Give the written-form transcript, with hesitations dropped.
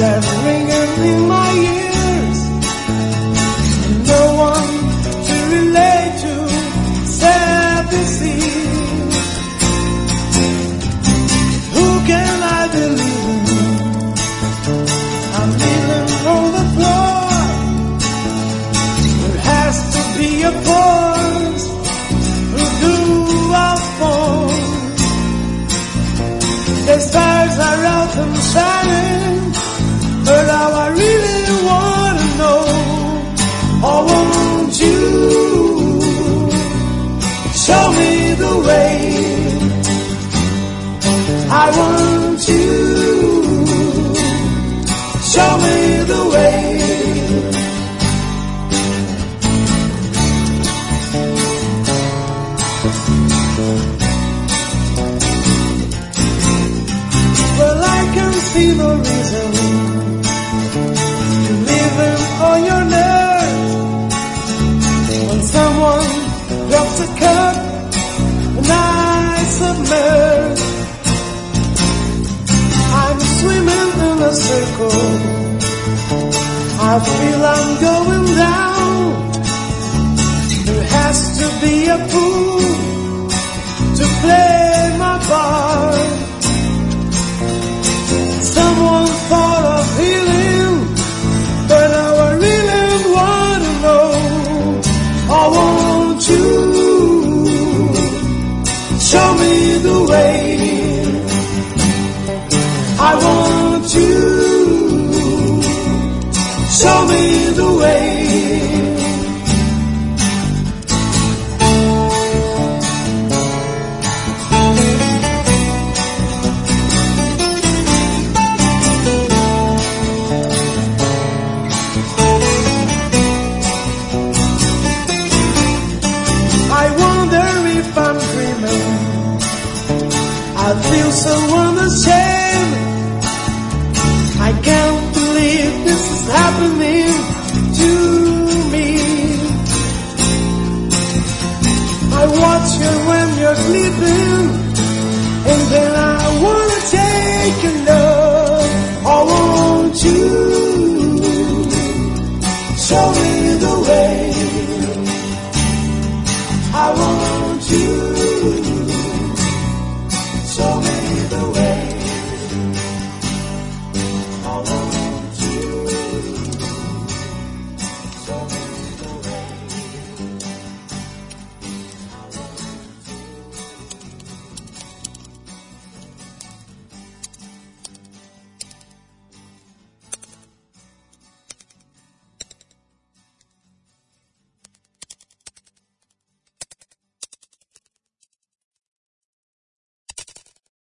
that's ringing in my ears, and no one to relate to, sad to see. Who can I believe in? I'm kneeling on the floor. There has to be a voice who do our phone. The stars are out and shining, but now I really want to know, oh, won't you show me the way? I want you, show me the way. Well, I can see no reason to living on your nerves. When someone drops a cup and I submerge, I'm swimming in a circle. I feel I'm going down. There has to be a fool to play my part. Someone thought of healing, but now I really want to know, oh, won't you show me the way? I want you, show me the way. I feel so unashamed. I can't believe this is happening to me. I watch you when you're sleeping, and then I wanna take your love. Oh, won't you show me the way? I want you.